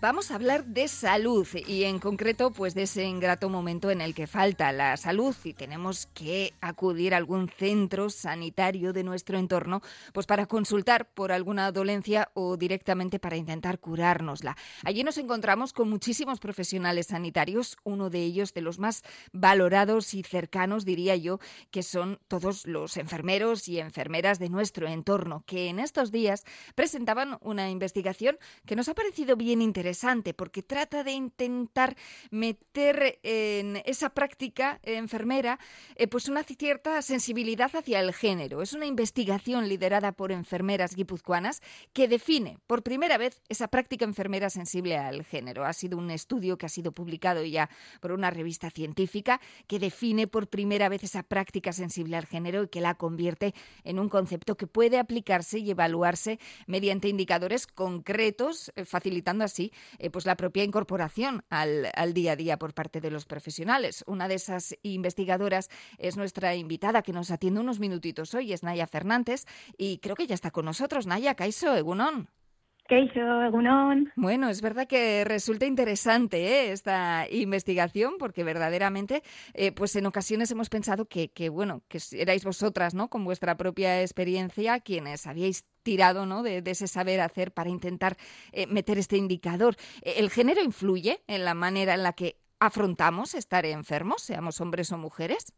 Vamos a hablar de salud y en concreto pues de ese ingrato momento en el que falta la salud y tenemos que acudir a algún centro sanitario de nuestro entorno pues para consultar por alguna dolencia o directamente para intentar curárnosla. Allí nos encontramos con muchísimos profesionales sanitarios, uno de ellos de los más valorados y cercanos, diría yo, que son todos los enfermeros y enfermeras de nuestro entorno, que en estos días presentaban una investigación que nos ha parecido bien interesante porque trata de intentar meter en esa práctica enfermera pues una cierta sensibilidad hacia el género. Es una investigación liderada por enfermeras guipuzcoanas que define por primera vez esa práctica enfermera sensible al género. Ha sido un estudio que ha sido publicado ya por una revista científica que define por primera vez esa práctica sensible al género y que la convierte en un concepto que puede aplicarse y evaluarse mediante indicadores concretos, facilitando así pues la propia incorporación al día a día por parte de los profesionales. Una de esas investigadoras es nuestra invitada que nos atiende unos minutitos hoy, es Naya Fernández, y creo que ya está con nosotros. Naya, kaixo, egunon. Kaixo, egunon. Bueno, es verdad que resulta interesante esta investigación porque verdaderamente pues en ocasiones hemos pensado que erais vosotras, ¿no?, con vuestra propia experiencia quienes habíais tirado, ¿no?, de ese saber hacer para intentar meter este indicador. ¿El género influye en la manera en la que afrontamos estar enfermos, seamos hombres o mujeres?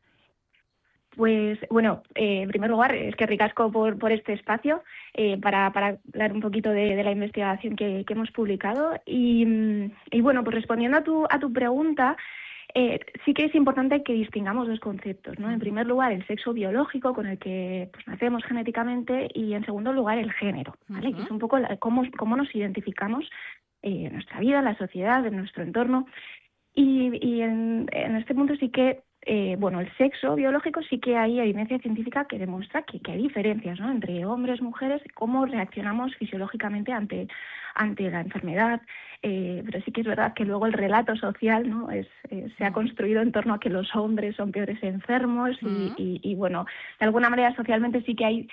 Pues bueno, en primer lugar, es que ricasco por este espacio para hablar un poquito de la investigación que hemos publicado. Y bueno, pues respondiendo a tu pregunta, sí que es importante que distingamos dos conceptos, ¿no? En primer lugar, el sexo biológico con el que pues, nacemos genéticamente y en segundo lugar, el género, ¿vale? Uh-huh. Que es un poco cómo nos identificamos en nuestra vida, en la sociedad, en nuestro entorno. Y en este punto sí que el sexo biológico sí que hay evidencia científica que demuestra que hay diferencias, ¿no?, entre hombres y mujeres, cómo reaccionamos fisiológicamente ante la enfermedad, pero sí que es verdad que luego el relato social, ¿no?, se ha construido en torno a que los hombres son peores enfermos y bueno, de alguna manera socialmente sí que hay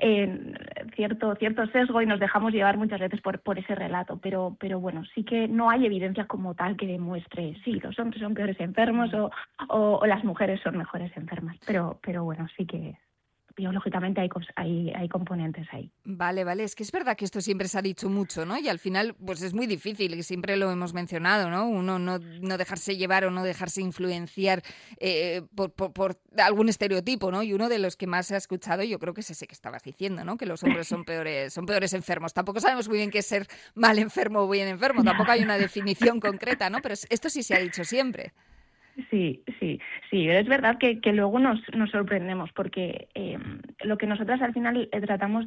cierto sesgo y nos dejamos llevar muchas veces por ese relato, pero bueno, sí que no hay evidencia como tal que demuestre sí, los hombres son peores enfermos o las mujeres son mejores enfermas, pero bueno, sí que biológicamente hay componentes ahí. Vale, es que es verdad que esto siempre se ha dicho mucho, ¿no? Y al final pues es muy difícil, y siempre lo hemos mencionado, ¿no? Uno no dejarse llevar o no dejarse influenciar por algún estereotipo, ¿no? Y uno de los que más se ha escuchado, yo creo que es ese que estabas diciendo, ¿no? Que los hombres son peores enfermos. Tampoco sabemos muy bien qué es ser mal enfermo o bien enfermo, tampoco hay una definición concreta, ¿no? Pero esto sí se ha dicho siempre. Sí, pero es verdad que luego nos sorprendemos porque lo que nosotras al final tratamos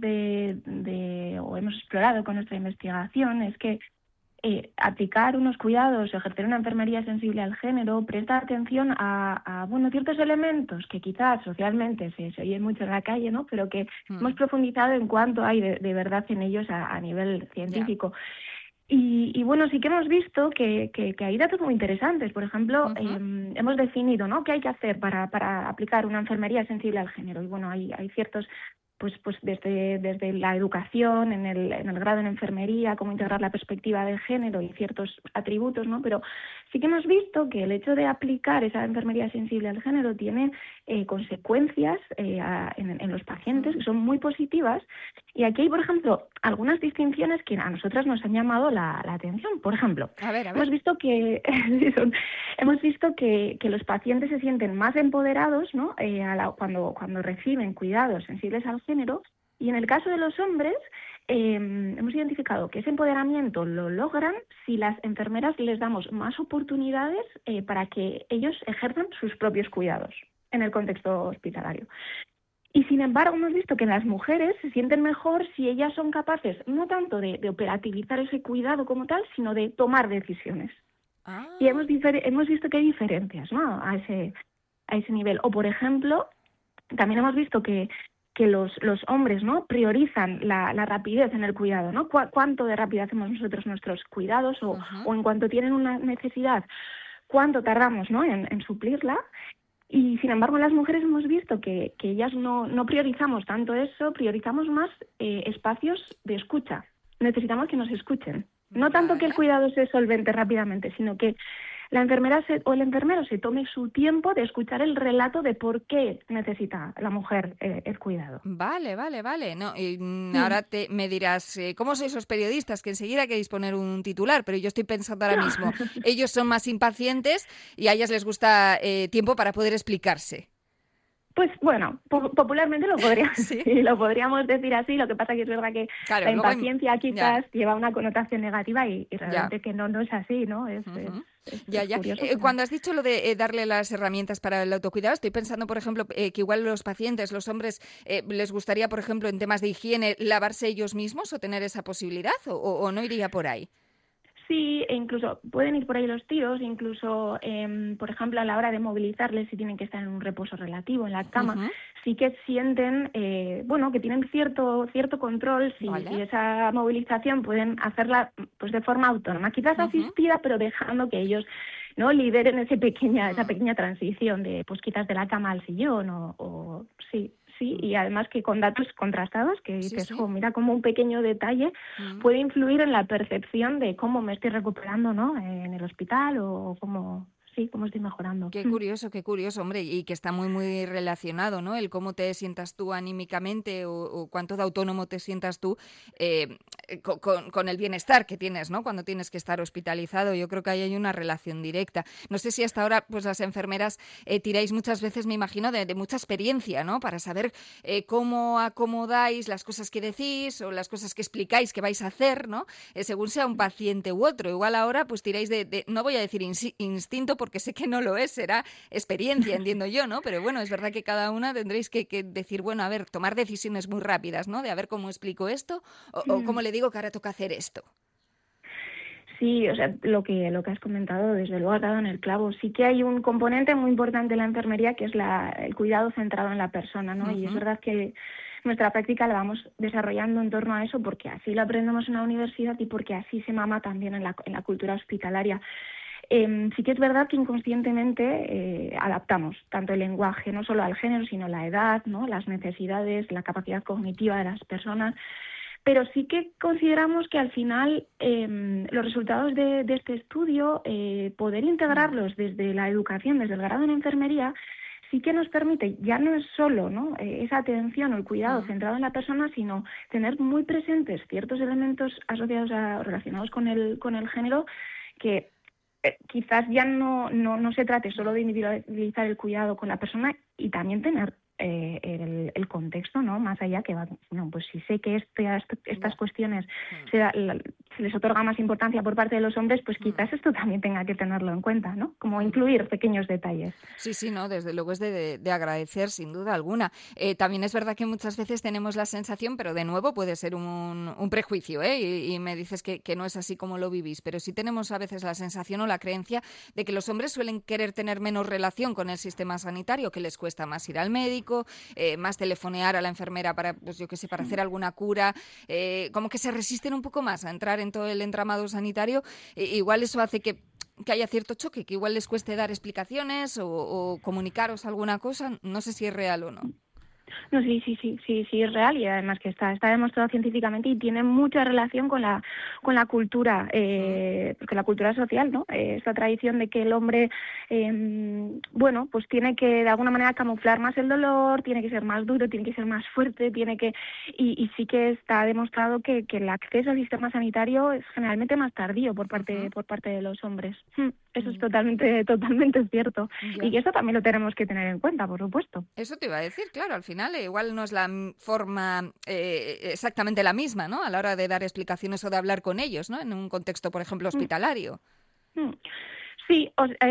o hemos explorado con nuestra investigación es que aplicar unos cuidados, ejercer una enfermería sensible al género, presta atención a ciertos elementos que quizás socialmente se oyen mucho en la calle, ¿no?, pero que hemos profundizado en cuánto hay de verdad en ellos a nivel científico. Yeah. Y bueno, sí que hemos visto que hay datos muy interesantes. Por ejemplo, hemos definido, ¿no?, qué hay que hacer para aplicar una enfermería sensible al género. Y bueno, hay ciertos, pues desde la educación, en el grado en enfermería, cómo integrar la perspectiva de género y ciertos atributos, ¿no? Pero sí que hemos visto que el hecho de aplicar esa enfermería sensible al género tiene consecuencias en los pacientes que son muy positivas. Y aquí hay, por ejemplo, algunas distinciones que a nosotras nos han llamado la atención. Por ejemplo, a ver. Hemos visto que los pacientes se sienten más empoderados, ¿no?, cuando reciben cuidados sensibles al género, y en el caso de los hombres hemos identificado que ese empoderamiento lo logran si las enfermeras les damos más oportunidades para que ellos ejerzan sus propios cuidados en el contexto hospitalario. Y sin embargo hemos visto que las mujeres se sienten mejor si ellas son capaces no tanto de operativizar ese cuidado como tal, sino de tomar decisiones. Y hemos visto que hay diferencias, ¿no?, a ese nivel. O por ejemplo, también hemos visto que los hombres, ¿no?, priorizan la rapidez en el cuidado, ¿no? Cuánto de rápido hacemos nosotros nuestros cuidados o en cuanto tienen una necesidad, cuánto tardamos, ¿no?, en suplirla. Y sin embargo, en las mujeres hemos visto que ellas no priorizamos tanto eso, priorizamos más espacios de escucha. Necesitamos que nos escuchen. No tanto que el Vale. cuidado se solvente rápidamente, sino que la enfermera o el enfermero se tome su tiempo de escuchar el relato de por qué necesita la mujer el cuidado. Vale, vale, vale. No, y, Mm. ahora me dirás, ¿cómo sois los periodistas? Que enseguida queréis poner un titular, pero yo estoy pensando ahora mismo, ellos son más impacientes y a ellas les gusta tiempo para poder explicarse. Pues bueno, popularmente Sí, sí, lo podríamos decir así, lo que pasa que es verdad que claro, la luego impaciencia ya, quizás lleva una connotación negativa y ya. realmente que no es así, ¿no? Ujú. Ya, Es ya. curioso, pero... Cuando has dicho lo de darle las herramientas para el autocuidado, estoy pensando, por ejemplo, que igual los pacientes, los hombres, les gustaría, por ejemplo, en temas de higiene, lavarse ellos mismos o tener esa posibilidad, o no iría por ahí. Sí, e incluso pueden ir por ahí los tiros, incluso, por ejemplo, a la hora de movilizarles, si tienen que estar en un reposo relativo en la cama, Ujú. sí que sienten, bueno, que tienen cierto control, Vale. si esa movilización pueden hacerla pues de forma autónoma, quizás Ujú. asistida, pero dejando que ellos no lideren esa pequeña transición de, pues quizás de la cama al sillón o sí. Sí, Mm. y además que con datos contrastados, que Sí, dices, sí. mira cómo un pequeño detalle Mm. puede influir en la percepción de cómo me estoy recuperando, ¿no? En el hospital o cómo, sí, cómo estoy mejorando. Qué curioso, hombre, y que está muy, muy relacionado, ¿no? El cómo te sientas tú anímicamente o cuánto de autónomo te sientas tú con el bienestar que tienes, ¿no? Cuando tienes que estar hospitalizado. Yo creo que ahí hay una relación directa. No sé si hasta ahora, pues las enfermeras tiráis muchas veces, me imagino, de mucha experiencia, ¿no? Para saber cómo acomodáis las cosas que decís o las cosas que explicáis que vais a hacer, ¿no? Según sea un paciente u otro. Igual ahora, pues tiráis no voy a decir instinto porque sé que no lo es, será experiencia, entiendo yo, ¿no? Pero bueno, es verdad que cada una tendréis que decir, bueno, a ver, tomar decisiones muy rápidas, ¿no? De a ver cómo explico esto o cómo le digo que ahora toca hacer esto. Sí, o sea, lo que has comentado, desde luego has dado en el clavo. Sí que hay un componente muy importante en la enfermería que es el cuidado centrado en la persona, ¿no? Y es Ujú. verdad que nuestra práctica la vamos desarrollando en torno a eso porque así lo aprendemos en la universidad y porque así se mama también en la cultura hospitalaria. Sí que es verdad que inconscientemente adaptamos tanto el lenguaje, no solo al género, sino la edad, ¿no? Las necesidades, la capacidad cognitiva de las personas, pero sí que consideramos que al final los resultados de este estudio, poder Mm. integrarlos desde la educación, desde el grado en enfermería, sí que nos permite, ya no es solo, ¿no? Esa atención o el cuidado Mm. centrado en la persona, sino tener muy presentes ciertos elementos asociados o relacionados con el género que quizás ya no se trate solo Mm. de individualizar el cuidado con la persona y también tener el contexto, ¿no? Más allá que va, no, pues si sé que estas Ya. cuestiones Mm. se les otorga más importancia por parte de los hombres, pues Mm. quizás esto también tenga que tenerlo en cuenta, ¿no? Como Mm. incluir pequeños detalles. Sí, sí, no, desde luego es de agradecer, sin duda alguna. También es verdad que muchas veces tenemos la sensación, pero de nuevo puede ser un prejuicio, ¿eh? Y me dices que no es así como lo vivís, pero sí tenemos a veces la sensación o la creencia de que los hombres suelen querer tener menos relación con el sistema sanitario, que les cuesta más ir al médico, más telefonear a la enfermera para, pues yo qué sé, para hacer alguna cura, como que se resisten un poco más a entrar en todo el entramado sanitario. Igual eso hace que haya cierto choque, que igual les cueste dar explicaciones o comunicaros alguna cosa, no sé si es real o no. No, sí es real y además que está demostrado científicamente y tiene mucha relación con la cultura, Mm. porque la cultura social, ¿no? Esta tradición de que el hombre, bueno, pues tiene que de alguna manera camuflar más el dolor, tiene que ser más duro, tiene que ser más fuerte, y sí que está demostrado que el acceso al sistema sanitario es generalmente más tardío Ujú. por parte de los hombres. Eso es Mm. totalmente cierto. Y Ya. que eso también lo tenemos que tener en cuenta, por supuesto. Eso te iba a decir, claro, al final igual no es la forma exactamente la misma, ¿no? A la hora de dar explicaciones o de hablar con ellos, ¿no? En un contexto, por ejemplo, Mm, hospitalario. mm. Sí,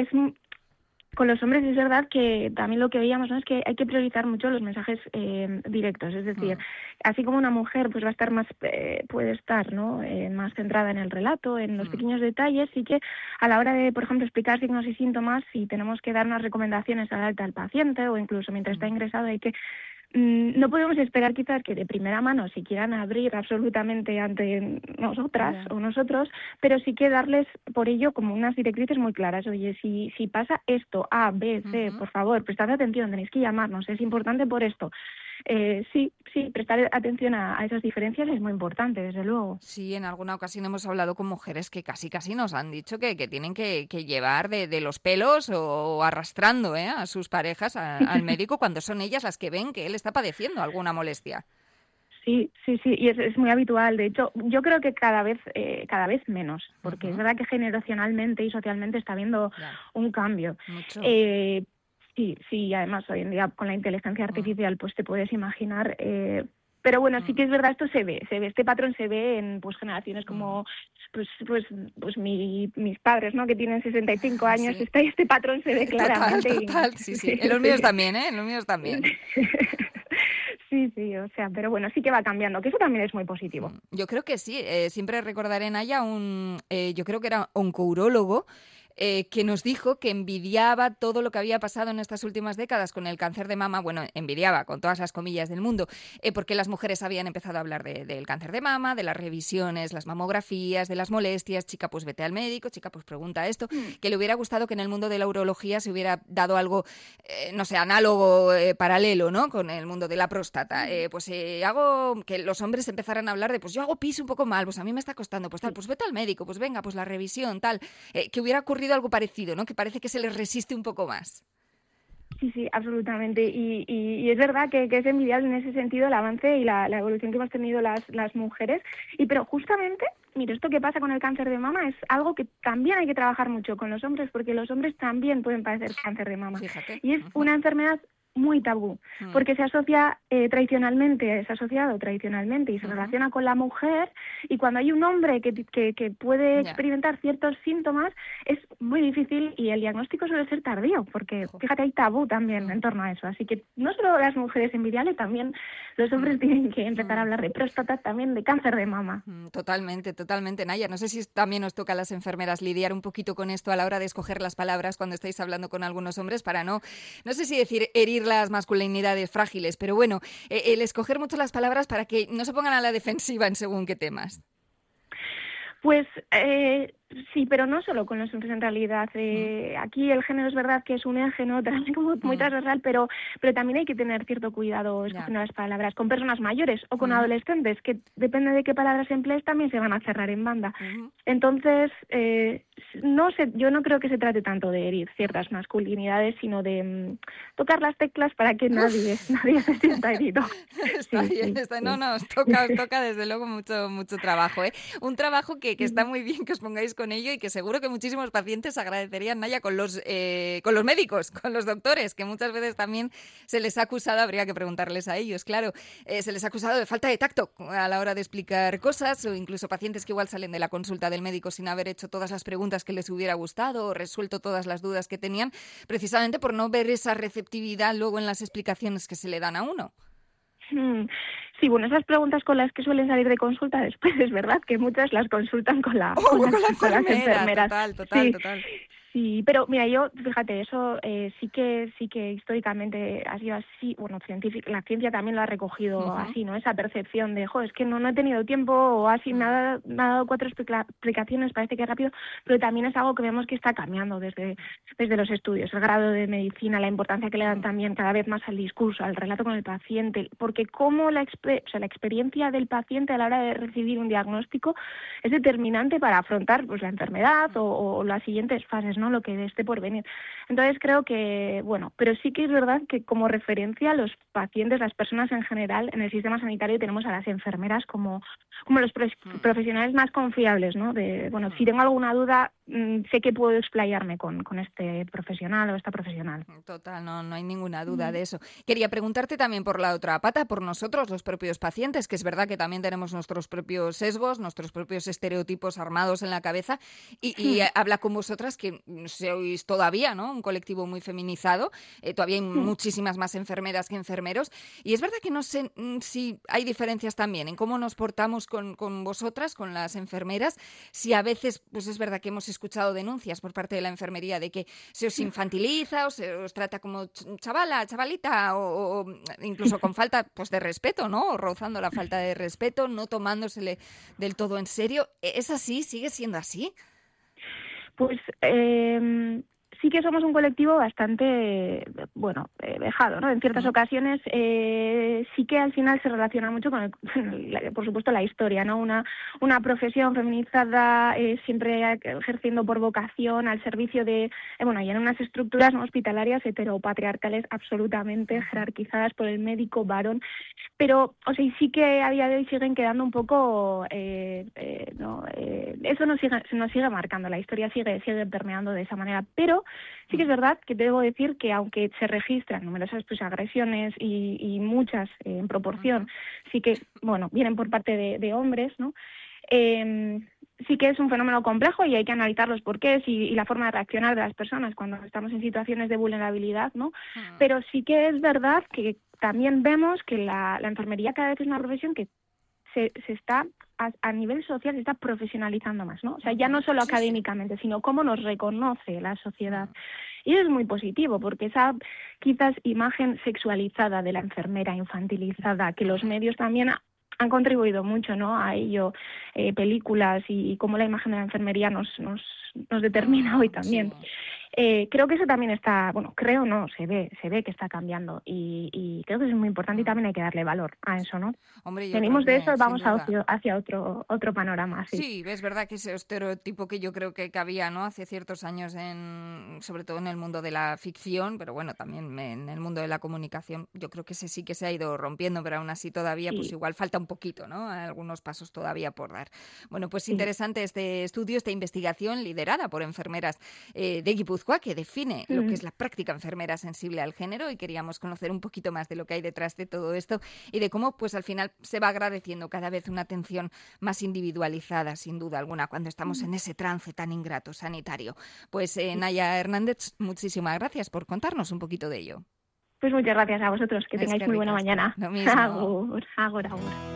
con los hombres es verdad que también lo que veíamos, ¿no? Es que hay que priorizar mucho los mensajes directos, es decir, Mm. así como una mujer pues va a estar más, puede estar, ¿no? Más centrada en el relato, en los Mm. pequeños detalles, sí que a la hora de, por ejemplo, explicar signos y síntomas, si tenemos que dar unas recomendaciones al alta al paciente o incluso mientras está Mm. ingresado, hay que no podemos esperar quizás que de primera mano se quieran abrir absolutamente ante nosotras Ya. o nosotros, pero sí que darles por ello como unas directrices muy claras. Oye, si pasa esto, A, B, C, Ujú. por favor, prestad atención, tenéis que llamarnos, es importante por esto. Sí, prestar atención a esas diferencias es muy importante, desde luego. Sí, en alguna ocasión hemos hablado con mujeres que casi nos han dicho que tienen que llevar de los pelos o arrastrando a sus parejas al médico cuando son ellas las que ven que él está padeciendo alguna molestia. Sí, y es muy habitual. De hecho, yo creo que cada vez menos, porque es verdad que generacionalmente y socialmente está habiendo un cambio. Mucho. Sí, además hoy en día con la inteligencia artificial pues te puedes imaginar, pero bueno, sí que es verdad, esto se ve, este patrón se ve en pues generaciones como pues mis padres, ¿no? Que tienen 65 años, Sí. este patrón se ve claramente. Total, sí. En los míos también, En los míos también. Sí, o sea, pero bueno, sí que va cambiando, que eso también es muy positivo. Yo creo que sí, siempre recordaré, Naya, yo creo que era oncourólogo, que nos dijo que envidiaba todo lo que había pasado en estas últimas décadas con el cáncer de mama, bueno, envidiaba con todas las comillas del mundo, porque las mujeres habían empezado a hablar del cáncer de mama, de las revisiones, las mamografías, de las molestias, chica, pues vete al médico, chica, pues pregunta esto, que le hubiera gustado que en el mundo de la urología se hubiera dado algo, no sé, análogo, paralelo, ¿no?, con el mundo de la próstata, hago que los hombres empezaran a hablar de, pues yo hago pis un poco mal, pues a mí me está costando, pues tal, pues vete al médico, pues venga, pues la revisión, tal, que hubiera ocurrido algo parecido, ¿no? Que parece que se les resiste un poco más. Sí, absolutamente. Y es verdad que es envidiable en ese sentido el avance y la evolución que hemos tenido las mujeres. Pero justamente, mira, esto que pasa con el cáncer de mama es algo que también hay que trabajar mucho con los hombres, porque los hombres también pueden padecer cáncer de mama. Fíjate. Y es una enfermedad muy tabú, porque se asocia asociado tradicionalmente y se relaciona con la mujer, y cuando hay un hombre que puede experimentar ciertos síntomas es muy difícil y el diagnóstico suele ser tardío, porque fíjate, hay tabú también en torno a eso, así que no solo las mujeres envidiables, también los hombres tienen que empezar a hablar de próstata, también de cáncer de mama. Totalmente, Naya, no sé si también os toca a las enfermeras lidiar un poquito con esto a la hora de escoger las palabras cuando estáis hablando con algunos hombres para no sé si decir herir las masculinidades frágiles, pero bueno, el escoger mucho las palabras para que no se pongan a la defensiva en según qué temas. Pues sí, pero no solo con los hombres en realidad. Aquí el género es verdad que es un eje, ¿no?, como muy transversal, pero también hay que tener cierto cuidado escogiendo las palabras. Con personas mayores o con adolescentes, que depende de qué palabras emplees, también se van a cerrar en banda. Entonces, yo no creo que se trate tanto de herir ciertas masculinidades, sino de tocar las teclas para que nadie se sienta herido. Está bien. No, os toca desde luego mucho trabajo, ¿eh? Un trabajo que está muy bien que os pongáis con ello y que seguro que muchísimos pacientes agradecerían, Naya, con los médicos, con los doctores, que muchas veces también se les ha acusado, habría que preguntarles a ellos, claro, se les ha acusado de falta de tacto a la hora de explicar cosas, o incluso pacientes que igual salen de la consulta del médico sin haber hecho todas las preguntas que les hubiera gustado o resuelto todas las dudas que tenían, precisamente por no ver esa receptividad luego en las explicaciones que se le dan a uno. Sí, bueno, esas preguntas con las que suelen salir de consulta después es verdad que muchas las consultan con las enfermeras. Total. Sí, pero mira, yo, fíjate, eso sí que históricamente ha sido así, bueno, la ciencia también lo ha recogido así, ¿no? Esa percepción de, es que no he tenido tiempo, o así, me ha dado 4 explicaciones, parece que es rápido, pero también es algo que vemos que está cambiando desde los estudios, el grado de medicina, la importancia que le dan también cada vez más al discurso, al relato con el paciente, porque como la experiencia del paciente a la hora de recibir un diagnóstico es determinante para afrontar pues la enfermedad o las siguientes fases, ¿no?, lo que esté por venir. Entonces creo que, bueno, pero sí que es verdad que como referencia los pacientes, las personas en general, en el sistema sanitario tenemos a las enfermeras como los profesionales más confiables, ¿no? Si tengo alguna duda, sé que puedo explayarme con este profesional o esta profesional. Total, no hay ninguna duda de eso. Quería preguntarte también por la otra pata, por nosotros, los propios pacientes, que es verdad que también tenemos nuestros propios sesgos, nuestros propios estereotipos armados en la cabeza, y habla con vosotras que sois todavía, ¿no?, un colectivo muy feminizado, todavía hay muchísimas más enfermeras que enfermeros, y es verdad que no sé si hay diferencias también en cómo nos portamos con vosotras, con las enfermeras, si a veces, pues es verdad que hemos escuchado denuncias por parte de la enfermería de que se os infantiliza o se os trata como chavalita, o incluso con falta pues de respeto, ¿no?, o rozando la falta de respeto, no tomándosele del todo en serio. ¿Es así? ¿Sigue siendo así? Pues sí que somos un colectivo bastante, vejado, ¿no? En ciertas ocasiones sí que al final se relaciona mucho con, por supuesto, la historia, ¿no? Una profesión feminizada, siempre ejerciendo por vocación al servicio de, y en unas estructuras no hospitalarias heteropatriarcales absolutamente jerarquizadas por el médico varón, pero, y sí que a día de hoy siguen quedando un poco, eso nos sigue marcando, la historia sigue permeando de esa manera, pero sí que es verdad que debo decir que aunque se registran numerosas agresiones y muchas en proporción, sí que, vienen por parte de hombres, ¿no? Sí que es un fenómeno complejo y hay que analizar los porqués y la forma de reaccionar de las personas cuando estamos en situaciones de vulnerabilidad, ¿no? Pero sí que es verdad que también vemos que la enfermería cada vez es una profesión que se está a nivel social se está profesionalizando más, ¿no? O sea, ya no solo académicamente, sino cómo nos reconoce la sociedad. Y eso es muy positivo, porque esa quizás imagen sexualizada de la enfermera, infantilizada, que los medios también han contribuido mucho, ¿no?, a ello, películas y cómo la imagen de la enfermería nos determina hoy también. Sí. Creo que eso también está, se ve que está cambiando y creo que eso es muy importante y también hay que darle valor a eso, ¿no? Hombre, venimos de eso, vamos hacia otro panorama. Sí, es verdad que ese estereotipo que yo creo que había, ¿no?, hace ciertos años, sobre todo en el mundo de la ficción, pero bueno, también en el mundo de la comunicación, yo creo que ese sí que se ha ido rompiendo, pero aún así todavía, pues igual falta un poquito, ¿no?, algunos pasos todavía por dar. Bueno, pues interesante este estudio, esta investigación liderada por enfermeras de Guipúzcoa, que define lo que es la práctica enfermera sensible al género, y queríamos conocer un poquito más de lo que hay detrás de todo esto y de cómo pues al final se va agradeciendo cada vez una atención más individualizada, sin duda alguna, cuando estamos en ese trance tan ingrato sanitario. Pues Naya Hernández, muchísimas gracias por contarnos un poquito de ello. Pues muchas gracias a vosotros, que tengáis muy buena mañana. Lo mismo. Agur.